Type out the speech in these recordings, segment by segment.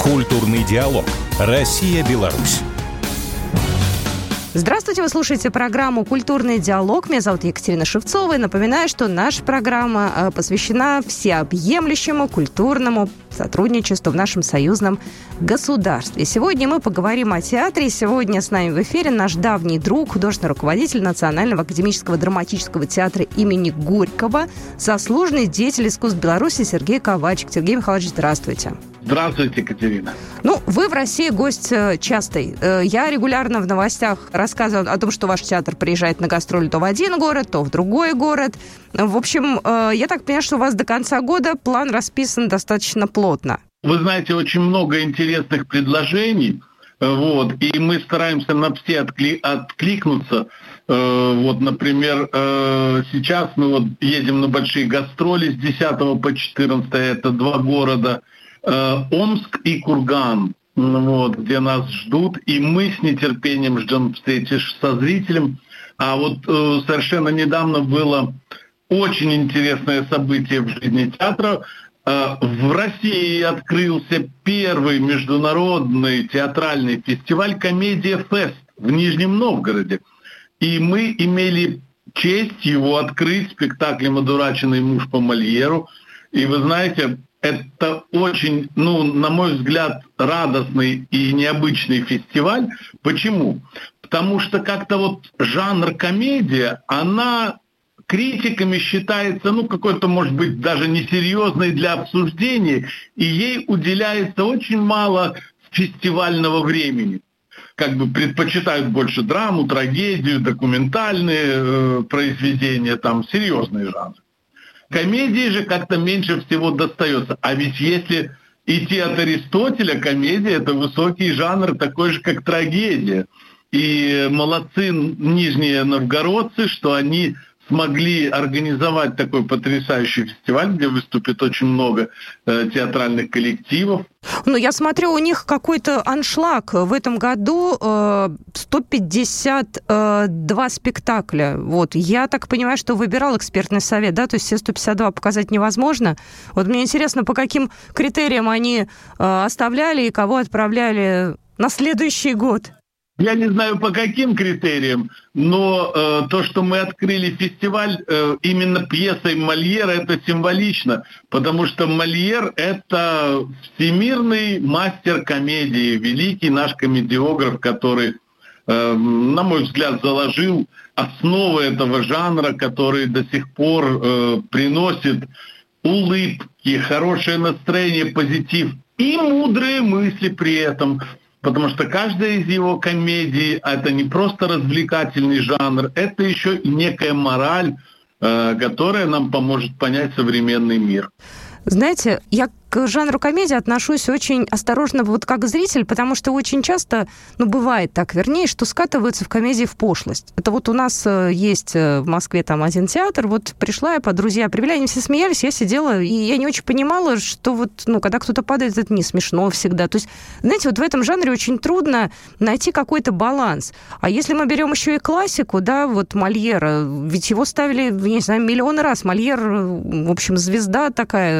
Культурный диалог. Россия-Беларусь. Здравствуйте, вы слушаете программу «Культурный диалог». Меня зовут Екатерина Шевцова. И напоминаю, что наша программа посвящена всеобъемлющему культурному сотрудничеству в нашем союзном государстве. Сегодня мы поговорим о театре. Сегодня с нами в эфире наш давний друг, художественный руководитель Национального академического драматического театра имени Горького, заслуженный деятель искусств Беларуси Сергей Ковальчик. Сергей Михайлович, здравствуйте. Здравствуйте, Екатерина. Вы в России гость частый. Я регулярно в новостях рассказываю о том, что ваш театр приезжает на гастроли то в один город, то в другой город. В общем, я так понимаю, что у вас до конца года план расписан достаточно плотно. Вы знаете, очень много интересных предложений, и мы стараемся на все откликнуться. Например, сейчас мы едем на большие гастроли с 10 по 14, это 2 города, Омск и Курган, где нас ждут, и мы с нетерпением ждем встречи со зрителем. Совершенно недавно было очень интересное событие в жизни театра. В России открылся первый международный театральный фестиваль «Комедия Фест» в Нижнем Новгороде. И мы имели честь его открыть спектаклем «Одураченный муж по Мольеру». И вы знаете, это очень, на мой взгляд, радостный и необычный фестиваль. Почему? Потому что как-то жанр комедия, она критиками считается, какой-то, может быть, даже несерьезной для обсуждения, и ей уделяется очень мало фестивального времени. Предпочитают больше драму, трагедию, документальные произведения, серьезные жанры. Комедии же как-то меньше всего достается. А ведь если идти от Аристотеля, комедия – это высокий жанр, такой же, как трагедия. И молодцы нижние новгородцы, что они смогли организовать такой потрясающий фестиваль, где выступит очень много театральных коллективов. Я смотрю, у них какой-то аншлаг. В этом году 152 спектакля. Я так понимаю, что выбирал экспертный совет, да? То есть все 152 показать невозможно. Мне интересно, по каким критериям они оставляли и кого отправляли на следующий год. Я не знаю, по каким критериям, но то, что мы открыли фестиваль именно пьесой Мольера, это символично, потому что Мольер – это всемирный мастер комедии, великий наш комедиограф, который, на мой взгляд, заложил основы этого жанра, который до сих пор приносит улыбки, хорошее настроение, позитив и мудрые мысли при этом. Потому что каждая из его комедий – это не просто развлекательный жанр, это еще и некая мораль, которая нам поможет понять современный мир. Знаете, я к жанру комедии отношусь очень осторожно, как зритель, потому что очень часто, бывает так, что скатываются в комедии в пошлость. Это у нас есть в Москве один театр, пришла я, друзья привели, они все смеялись, я сидела, и я не очень понимала, что когда кто-то падает, это не смешно всегда. То есть, знаете, в этом жанре очень трудно найти какой-то баланс. А если мы берем еще и классику, Мольера, ведь его ставили, не знаю, миллионы раз. Мольер, в общем, звезда такая,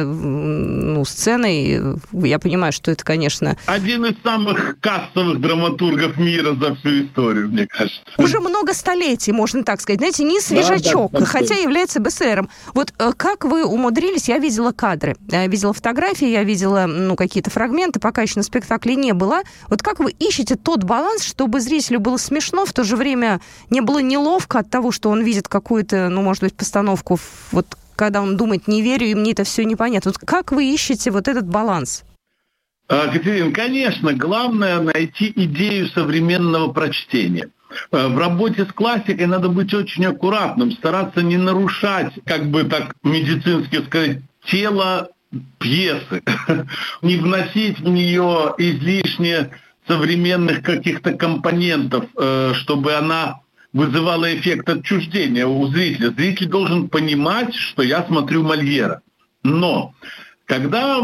сценой, я понимаю, что это, конечно... Один из самых кассовых драматургов мира за всю историю, мне кажется. Уже много столетий, можно так сказать. Знаете, не свежачок, хотя является бестселлером. Как вы умудрились, я видела кадры, я видела фотографии, я видела, какие-то фрагменты, пока еще на спектакле не было. Как вы ищете тот баланс, чтобы зрителю было смешно, в то же время не было неловко от того, что он видит какую-то, может быть, постановку, когда он думает, не верю, и мне это все непонятно. Как вы ищете этот баланс? Катерина, конечно, главное найти идею современного прочтения. В работе с классикой надо быть очень аккуратным, стараться не нарушать, медицински сказать, тело пьесы, не вносить в нее излишне современных каких-то компонентов, чтобы она вызывало эффект отчуждения у зрителя. Зритель должен понимать, что я смотрю Мольера. Но когда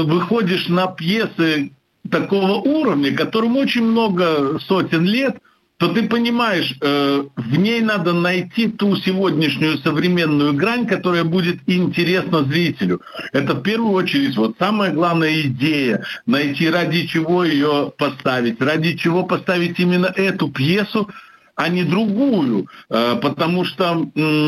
выходишь на пьесы такого уровня, которым очень много сотен лет, то ты понимаешь, в ней надо найти ту сегодняшнюю современную грань, которая будет интересна зрителю. Это в первую очередь вот самая главная идея, найти, ради чего ее поставить, ради чего поставить именно эту пьесу, а не другую, потому что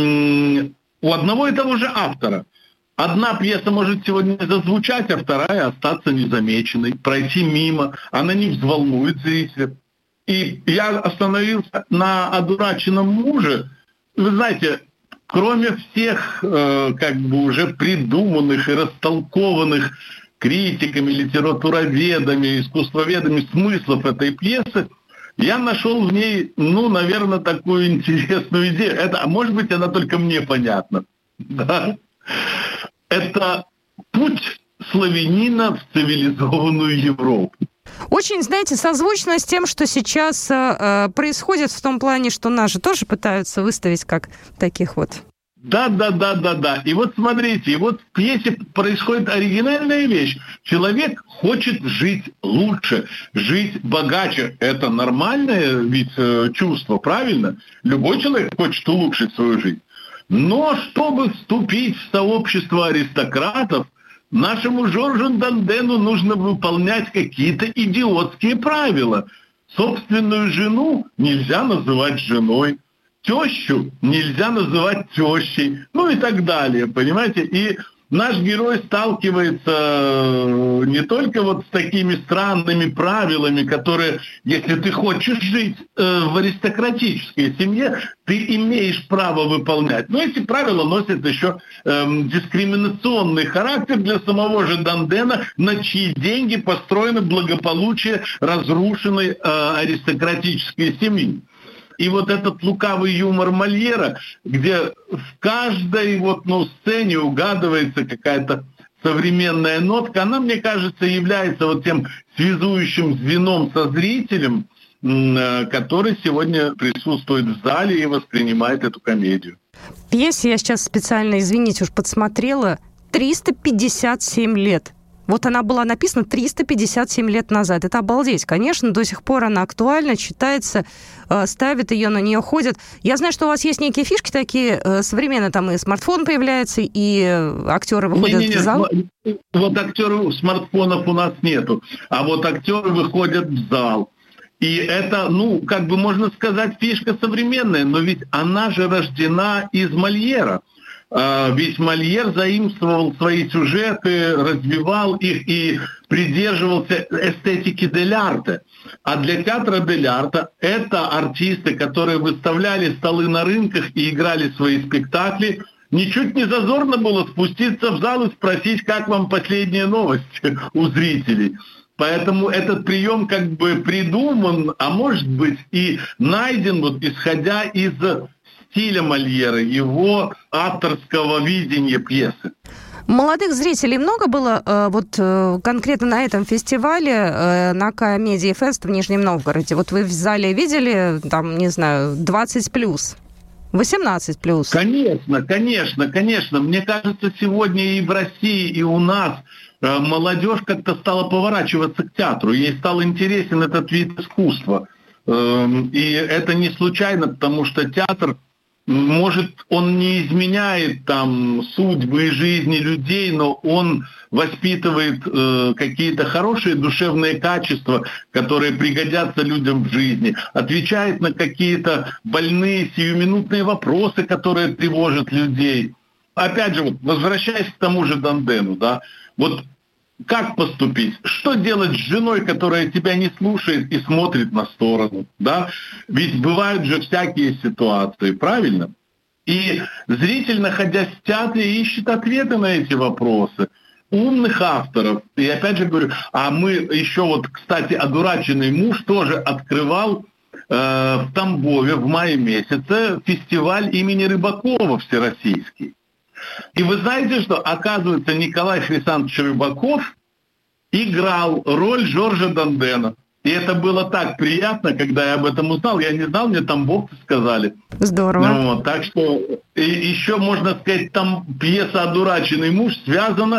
у одного и того же автора одна пьеса может сегодня зазвучать, а вторая остаться незамеченной, пройти мимо, она не взволнует зрителя. И я остановился на «Одураченном муже». Вы знаете, кроме всех как бы уже придуманных и растолкованных критиками, литературоведами, искусствоведами смыслов этой пьесы, я нашел в ней, наверное, такую интересную идею. А может быть, она только мне понятна. Да? Это путь славянина в цивилизованную Европу. Очень, знаете, созвучно с тем, что сейчас происходит в том плане, что нас же тоже пытаются выставить как таких вот. Да. И вот смотрите, в пьесе происходит оригинальная вещь. Человек хочет жить лучше, жить богаче. Это нормальное ведь чувство, правильно? Любой человек хочет улучшить свою жизнь. Но чтобы вступить в сообщество аристократов, нашему Жоржу Дандену нужно выполнять какие-то идиотские правила. Собственную жену нельзя называть женой, тещу нельзя называть тещей, и так далее, понимаете? И наш герой сталкивается не только с такими странными правилами, которые, если ты хочешь жить в аристократической семье, ты имеешь право выполнять. Но эти правила носят еще дискриминационный характер для самого же Дандена, на чьи деньги построено благополучие разрушенной аристократической семьи. И вот этот лукавый юмор Мольера, где в каждой сцене угадывается какая-то современная нотка, она, мне кажется, является тем связующим звеном со зрителем, который сегодня присутствует в зале и воспринимает эту комедию. В пьесе, я сейчас специально, извините, уж подсмотрела, 357 лет. Вот она была написана 357 лет назад. Это обалдеть. Конечно, до сих пор она актуальна, читается, ставят ее, на нее ходят. Я знаю, что у вас есть некие фишки такие современные, там и смартфон появляется, и актеры выходят в зал. Актеров, смартфонов у нас нету, а актеры выходят в зал. И это, можно сказать, фишка современная, но ведь она же рождена из Мольера. Ведь Мольер заимствовал свои сюжеты, развивал их и придерживался эстетики дель-арте. А для театра дель-арте это артисты, которые выставляли столы на рынках и играли свои спектакли. Ничуть не зазорно было спуститься в зал и спросить, как вам последние новости у зрителей. Поэтому этот прием как бы придуман, а может быть и найден, исходя из стиля Мольера, его авторского видения пьесы. Молодых зрителей много было конкретно на этом фестивале, на Комедии Фест в Нижнем Новгороде? Вы в зале видели, 20+, 18+? Конечно. Мне кажется, сегодня и в России, и у нас молодежь как-то стала поворачиваться к театру. Ей стал интересен этот вид искусства. И это не случайно, потому что театр, может, он не изменяет судьбы и жизни людей, но он воспитывает какие-то хорошие душевные качества, которые пригодятся людям в жизни, отвечает на какие-то больные сиюминутные вопросы, которые тревожат людей. Опять же, возвращаясь к тому же Дандену, как поступить? Что делать с женой, которая тебя не слушает и смотрит на сторону? Да? Ведь бывают же всякие ситуации, правильно? И зритель, находясь в театре, ищет ответы на эти вопросы. Умных авторов. И опять же говорю, мы еще кстати, «Одураченный муж» тоже открывал в Тамбове в мае месяце фестиваль имени Рыбакова всероссийский. И вы знаете, что, оказывается, Николай Хрисантович Рыбаков играл роль Жоржа Дандена. И это было так приятно, когда я об этом узнал. Я не знал, мне тамбовцы сказали. Здорово. Так что еще, можно сказать, пьеса «Одураченный муж» связана с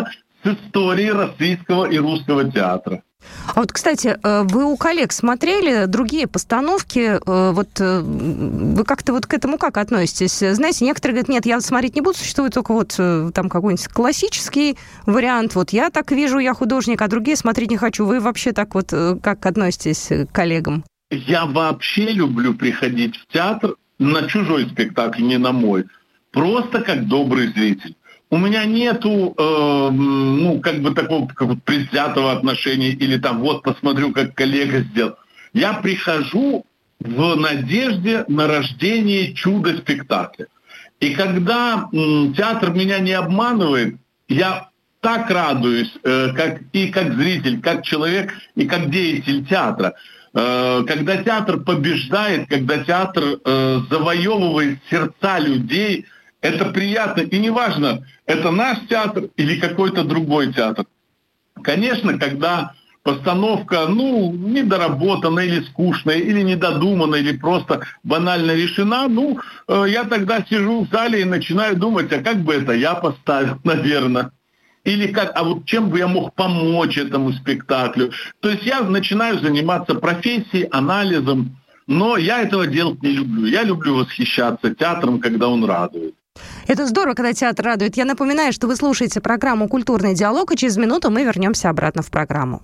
историей российского и русского театра. А вот, кстати, вы у коллег смотрели другие постановки? Вы как-то вот к этому как относитесь? Знаете, некоторые говорят, нет, я смотреть не буду, существует только вот там какой-нибудь классический вариант. Вот я так вижу, я художник, а другие смотреть не хочу. Вы вообще так вот как относитесь к коллегам? Я вообще люблю приходить в театр на чужой спектакль, не на мой. Просто как добрый зритель. У меня нету, такого предвзятого отношения или там вот посмотрю, как коллега сделал. Я прихожу в надежде на рождение чудо-спектакля. И когда театр меня не обманывает, я так радуюсь, как зритель, как человек и как деятель театра. Когда театр побеждает, когда театр завоевывает сердца людей, это приятно. И неважно, это наш театр или какой-то другой театр. Конечно, когда постановка, недоработанная или скучная, или недодуманная, или просто банально решена, я тогда сижу в зале и начинаю думать, а как бы это я поставил, наверное. Или чем бы я мог помочь этому спектаклю. То есть я начинаю заниматься профессией, анализом, но я этого делать не люблю. Я люблю восхищаться театром, когда он радует. Это здорово, когда театр радует. Я напоминаю, что вы слушаете программу «Культурный диалог», и через минуту мы вернемся обратно в программу.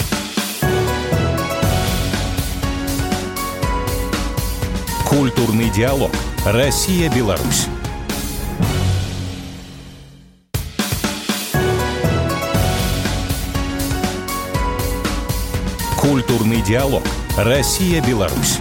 Культурный диалог. Россия-Беларусь. Культурный диалог. Россия-Беларусь.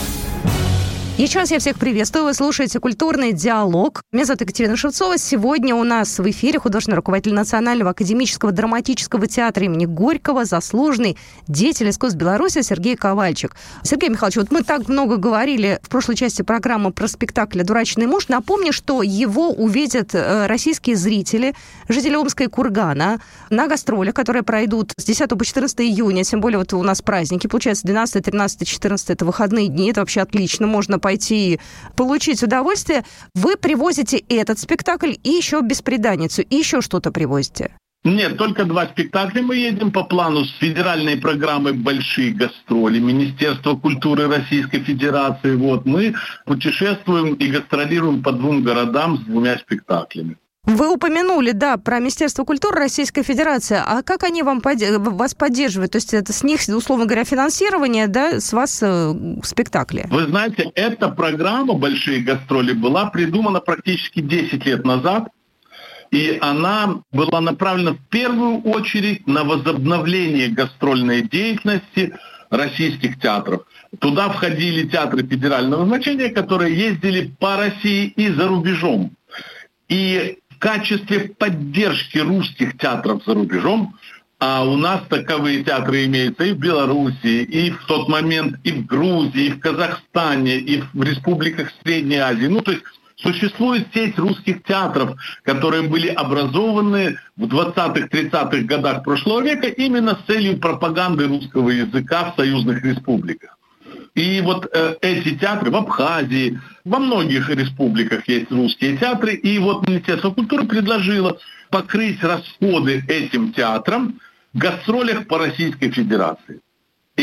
Еще раз я всех приветствую. Вы слушаете «Культурный диалог». Меня зовут Екатерина Шевцова. Сегодня у нас в эфире художественный руководитель Национального академического драматического театра имени Горького, заслуженный деятель искусств Беларуси Сергей Ковальчук. Сергей Михайлович, вот мы так много говорили в прошлой части программы про спектакль «Дурачный муж». Напомню, что его увидят российские зрители, жители Омска и Кургана на гастролях, которые пройдут с 10 по 14 июня. Тем более вот у нас праздники, получается, 12, 13, 14 – это выходные дни. Это вообще отлично. Можно пойти и получить удовольствие. Вы привозите этот спектакль и еще «Бесприданницу», и еще что-то привозите? Нет, только 2 спектакля. Мы едем по плану с федеральной программой «Большие гастроли» Министерства культуры Российской Федерации. Мы путешествуем и гастролируем по 2 городам с 2 спектаклями. Вы упомянули, про Министерство культуры Российской Федерации. А как они вас поддерживают? То есть это с них, условно говоря, финансирование, с вас спектакли? Вы знаете, эта программа «Большие гастроли» была придумана практически 10 лет назад. И она была направлена в первую очередь на возобновление гастрольной деятельности российских театров. Туда входили театры федерального значения, которые ездили по России и за рубежом. И в качестве поддержки русских театров за рубежом, а у нас таковые театры имеются и в Белоруссии, и в тот момент и в Грузии, и в Казахстане, и в республиках Средней Азии. То есть существует сеть русских театров, которые были образованы в 20-30-х годах прошлого века именно с целью пропаганды русского языка в союзных республиках. И эти театры в Абхазии, во многих республиках есть русские театры, и Министерство культуры предложило покрыть расходы этим театрам в гастролях по Российской Федерации. И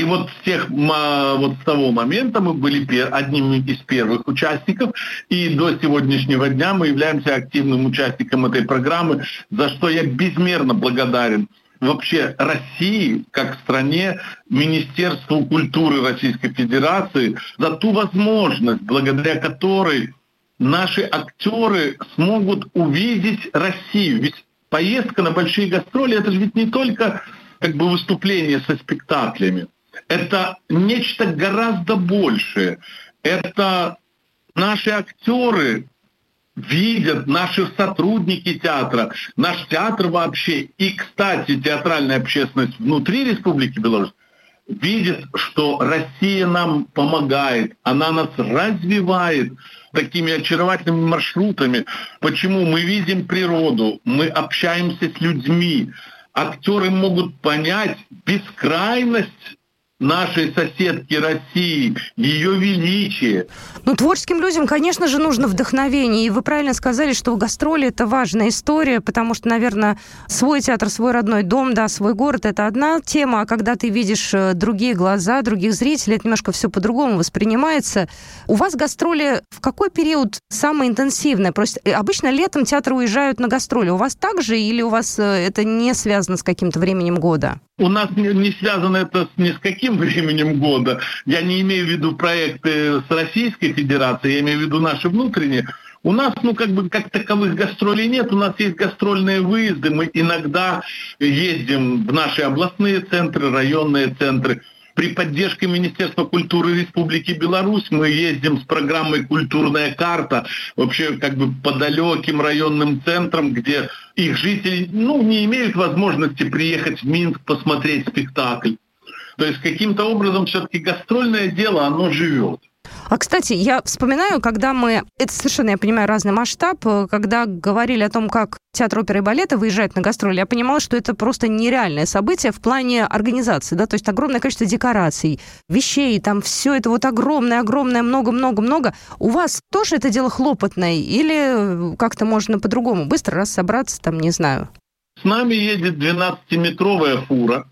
с того момента мы были одними из первых участников, и до сегодняшнего дня мы являемся активным участником этой программы, за что я безмерно благодарен вообще России, как стране, Министерству культуры Российской Федерации, за ту возможность, благодаря которой наши актеры смогут увидеть Россию. Ведь поездка на большие гастроли – это же ведь не только выступление со спектаклями. Это нечто гораздо большее. Это наши актеры видят, наши сотрудники театра, наш театр вообще, и, кстати, театральная общественность внутри Республики Беларусь видит, что Россия нам помогает, она нас развивает такими очаровательными маршрутами. Почему? Мы видим природу, мы общаемся с людьми. Актеры могут понять бескрайность нашей соседки России, ее величие. Ну, творческим людям, конечно же, нужно вдохновение. И вы правильно сказали, что гастроли – это важная история, потому что, наверное, свой театр, свой родной дом, да, свой город – это одна тема, а когда ты видишь другие глаза, других зрителей, это немножко все по-другому воспринимается. У вас гастроли в какой период самое интенсивное? Просто обычно летом театры уезжают на гастроли. У вас так же или у вас это не связано с каким-то временем года? У нас не связано это ни с каким временем года. Я не имею в виду проекты с Российской Федерацией, я имею в виду наши внутренние. У нас, как таковых гастролей нет, у нас есть гастрольные выезды. Мы иногда ездим в наши областные центры, районные центры. При поддержке Министерства культуры Республики Беларусь мы ездим с программой «Культурная карта» вообще по далеким районным центрам, где их жители не имеют возможности приехать в Минск посмотреть спектакль. То есть каким-то образом все-таки гастрольное дело, оно живет. А, кстати, я вспоминаю, когда это совершенно, я понимаю, разный масштаб, когда говорили о том, как театр оперы и балета выезжает на гастроли, я понимала, что это просто нереальное событие в плане организации, да, то есть огромное количество декораций, вещей, там все это огромное, много-много-много. У вас тоже это дело хлопотное или как-то можно по-другому быстро раз собраться, там, не знаю? С нами едет 12-метровая фура,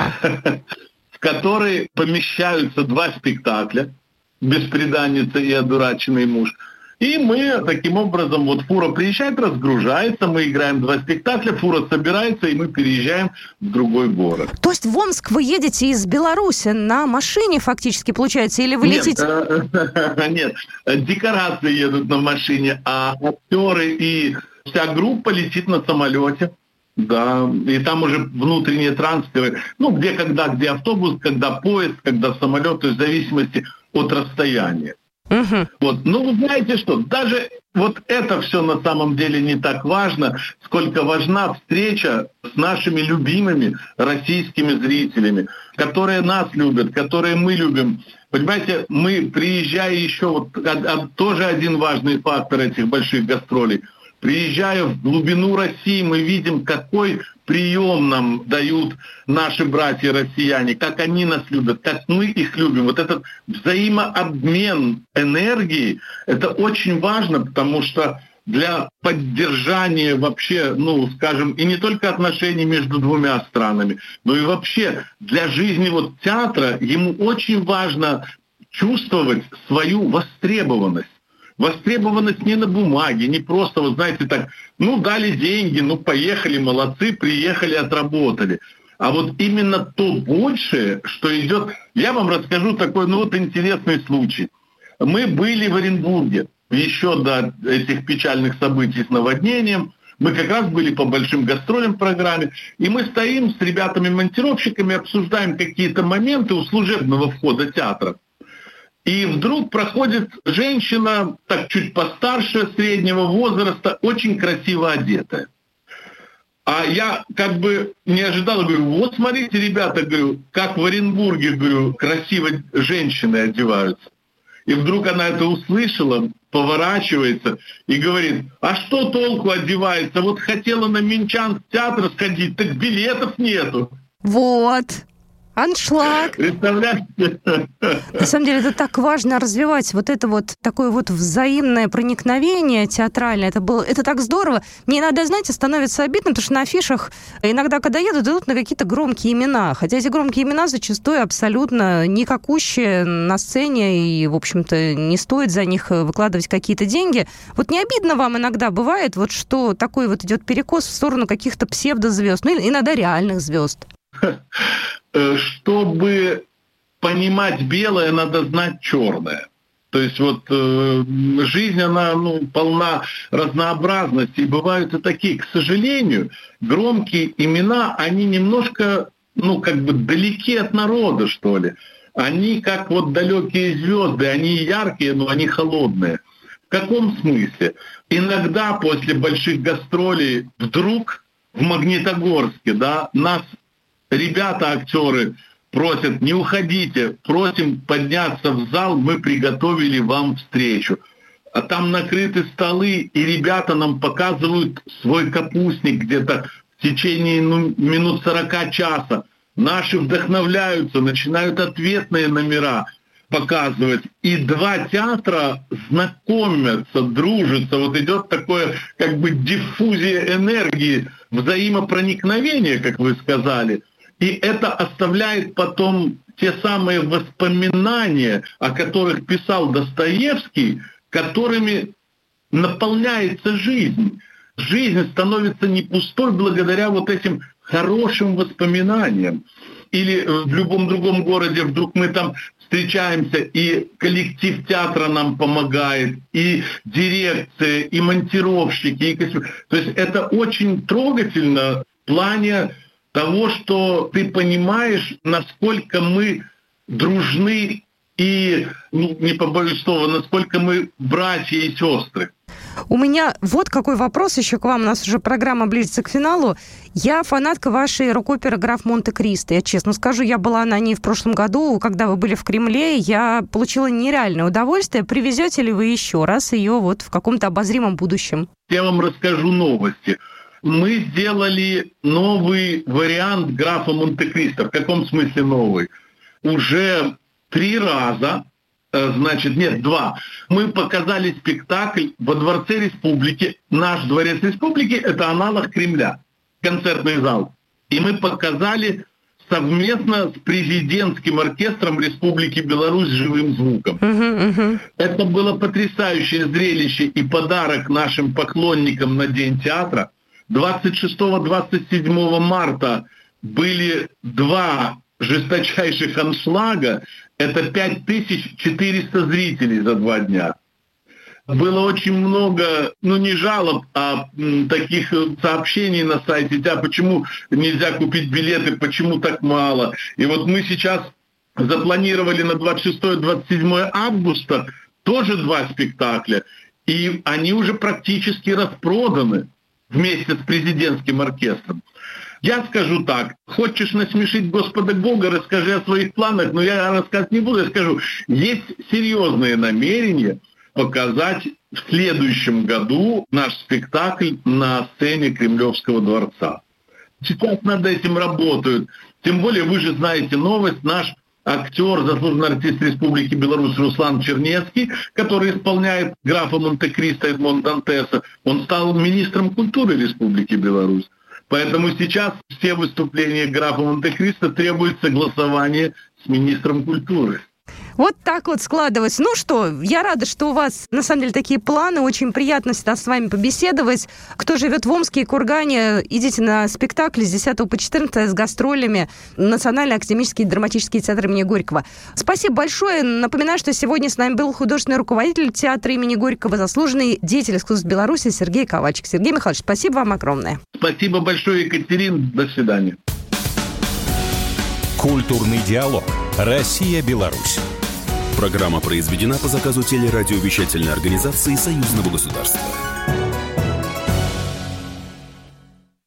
в которой помещаются 2 спектакля «Бесприданница» и «Одураченный муж». И мы таким образом, фура приезжает, разгружается, мы играем 2 спектакля, фура собирается, и мы переезжаем в другой город. То есть в Омск вы едете из Беларуси на машине фактически, получается, или вы летите? Нет, декорации едут на машине, а актеры и вся группа летит на самолете. Да, и там уже внутренние трансферы, где автобус, когда поезд, когда самолет, то есть в зависимости от расстояния. Вы знаете что, даже это все на самом деле не так важно, сколько важна встреча с нашими любимыми российскими зрителями, которые нас любят, которые мы любим. Понимаете, мы, приезжая еще, тоже один важный фактор этих больших гастролей, приезжая в глубину России, мы видим, какой прием нам дают наши братья-россияне, как они нас любят, как мы их любим. Этот взаимообмен энергии, это очень важно, потому что для поддержания вообще, и не только отношений между 2 странами, но и вообще для жизни театра ему очень важно чувствовать свою востребованность. Востребованность не на бумаге, не просто, дали деньги, поехали, молодцы, приехали, отработали. А именно то большее, что идет... Я вам расскажу такой, интересный случай. Мы были в Оренбурге еще до этих печальных событий с наводнением. Мы как раз были по большим гастролям в программе, и мы стоим с ребятами-монтировщиками, обсуждаем какие-то моменты у служебного входа театра. И вдруг проходит женщина, чуть постарше, среднего возраста, очень красиво одетая. А я не ожидал, говорю, смотрите, ребята, говорю, как в Оренбурге, говорю, красиво женщины одеваются. И вдруг она это услышала, поворачивается и говорит, а что толку одевается? Хотела на Минчан в театр сходить, так билетов нету. Аншлаг. Представляете? На самом деле это так важно развивать это такое взаимное проникновение театральное. Это так здорово. Мне иногда, становится обидно, потому что на афишах иногда, когда едут, идут на какие-то громкие имена. Хотя эти громкие имена зачастую абсолютно никакущие на сцене, и, в общем-то, не стоит за них выкладывать какие-то деньги. Не обидно вам иногда бывает, что такой идет перекос в сторону каких-то псевдозвезд, иногда реальных звезд? Чтобы понимать белое, надо знать черное. То есть жизнь, она полна разнообразности. И бывают и такие, к сожалению, громкие имена, они немножко, далеки от народа, что ли. Они как далекие звезды, они яркие, но они холодные. В каком смысле? Иногда после больших гастролей вдруг в Магнитогорске, нас ребята, актеры, просят, не уходите, просим подняться в зал, мы приготовили вам встречу. А там накрыты столы, и ребята нам показывают свой капустник где-то в течение минут 40 часа. наши вдохновляются, начинают ответные номера показывать. И два театра знакомятся, дружатся. Вот идет такое как бы диффузия энергии, взаимопроникновение, как вы сказали. И это оставляет потом те самые воспоминания, о которых писал Достоевский, которыми наполняется жизнь. Жизнь становится не пустой благодаря вот этим хорошим воспоминаниям. Или в любом другом городе вдруг мы там встречаемся, и коллектив театра нам помогает, и дирекция, и монтировщики, и костюм. То есть это очень трогательно в плане того, что ты понимаешь, насколько мы дружны и, не побоюсь слова, насколько мы братья и сестры. У меня вот какой вопрос еще к вам. У нас уже программа близится к финалу. Я фанатка вашей рок-оперы «Граф Монте-Кристо». Я честно скажу, я была на ней в прошлом году, когда вы были в Кремле. Я получила нереальное удовольствие. Привезете ли вы еще раз ее вот в каком-то обозримом будущем? Я вам расскажу новости. Мы сделали новый вариант «Графа Монте-Кристо». В каком смысле новый? Уже 3 раза, значит, 2. Мы показали спектакль во Дворце Республики. Наш Дворец Республики – это аналог Кремля, концертный зал. И мы показали совместно с президентским оркестром Республики Беларусь живым звуком. Это было потрясающее зрелище и подарок нашим поклонникам на День театра. 26-27 марта были 2 жесточайших аншлага. Это 5400 зрителей за 2 дня. Было очень много, не жалоб, а таких сообщений на сайте, почему нельзя купить билеты, почему так мало. И вот мы сейчас запланировали на 26-27 августа тоже 2 спектакля, и они уже практически распроданы вместе с президентским оркестром. Я скажу так: хочешь насмешить Господа Бога, расскажи о своих планах, но я рассказывать не буду, я скажу, есть серьезные намерения показать в следующем году наш спектакль на сцене Кремлевского дворца. Сейчас над этим работают. Тем более, вы же знаете новость, наш актер, заслуженный артист Республики Беларусь Руслан Чернецкий, который исполняет графа Монте-Кристо Эдмон Дантеса, он стал министром культуры Республики Беларусь. Поэтому сейчас все выступления графа Монте-Кристо требует согласования с министром культуры. Вот так вот складывается. Ну что, я рада, что у вас, на самом деле, такие планы. Очень приятно всегда с вами побеседовать. Кто живет в Омске и Кургане, идите на спектакли с 10 по 14 с гастролями Национальный академический драматический театр имени Горького. Спасибо большое. Напоминаю, что сегодня с нами был художественный руководитель театра имени Горького, заслуженный деятель искусств Беларуси Сергей Ковальчик. Сергей Михайлович, спасибо вам огромное. Спасибо большое, Екатерина. До свидания. Культурный диалог. Россия-Беларусь. Программа произведена по заказу телерадиовещательной организации Союзного государства.